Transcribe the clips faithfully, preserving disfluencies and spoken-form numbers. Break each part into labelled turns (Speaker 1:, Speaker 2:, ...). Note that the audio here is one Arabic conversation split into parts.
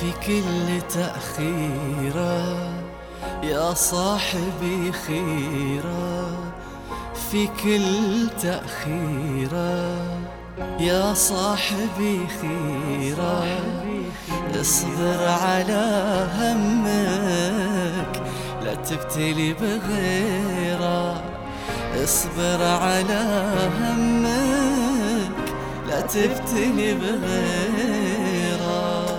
Speaker 1: في كل تأخيرة يا صاحبي خيرة، في كل تأخيرة يا صاحبي خيرة. اصبر على همك لا تبتلي بغيره، اصبر على همك لا تبتلي بغيره.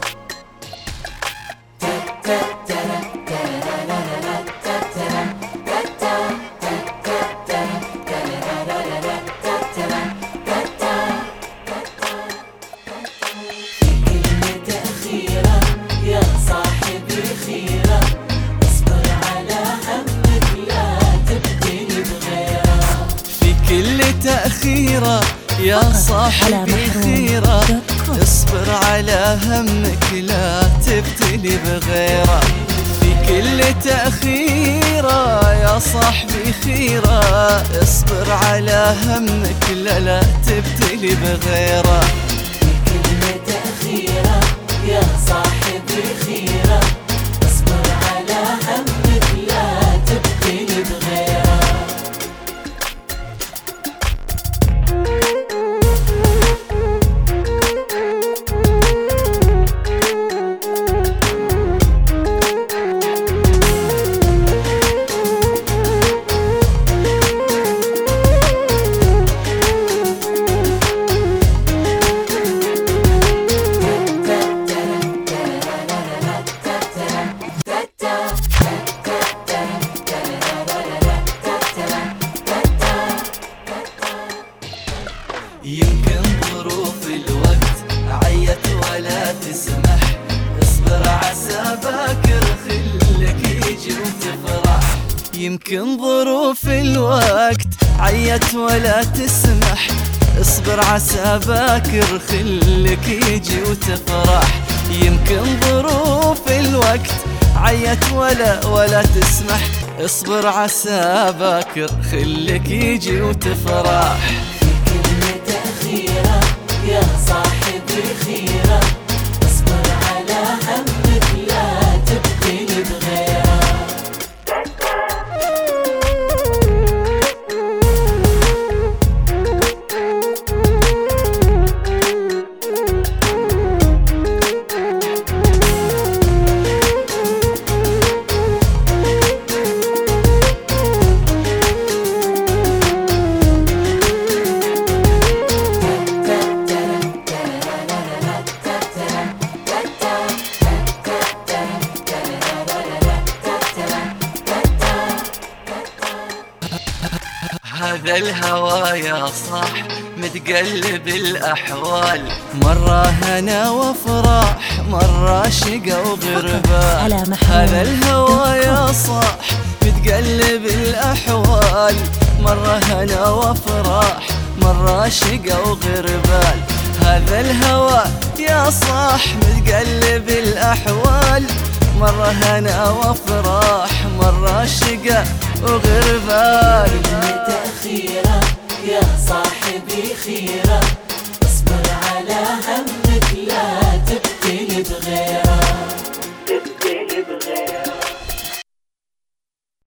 Speaker 1: تأخيرة يا صاحبي خيرة، اصبر على همك لا تبتلي بغيره. في كل تأخيرة يا صاحبي خيرة، اصبر على همك لا لا تبتلي بغيره.
Speaker 2: في كل تأخيرة يا صاحبي خيرة، اصبر على همك لا تبتلي بغيره.
Speaker 1: يمكن ظروف الوقت عيت ولا تسمح، اصبر عسى باكر خلك يجي وتفرح. يمكن ظروف الوقت عيت ولا تسمح، اصبر عسى باكر خلك يجي وتفرح. يمكن ظروف الوقت عيت ولا ولا تسمح، اصبر عسى باكر خلك يجي وتفرح.
Speaker 2: خيرة يا صاحبي خيرة، اصبر على همك لا تبتلي بغيره.
Speaker 1: هذا الهوى يا صاح متقلب الأحوال، مرة هنا وافراح مرة شقا وغربال. هذا الهوى يا صاح متقلب الأحوال، مرة هنا وافراح مرة شقا وغربال. هذا الهوى يا صاح متقلب الأحوال، مرة هنا وافراح مرة شقا وغربال.
Speaker 2: تأخيرة يا صاحبي خيرة، اصبر على همك لا تبتلي بغيره.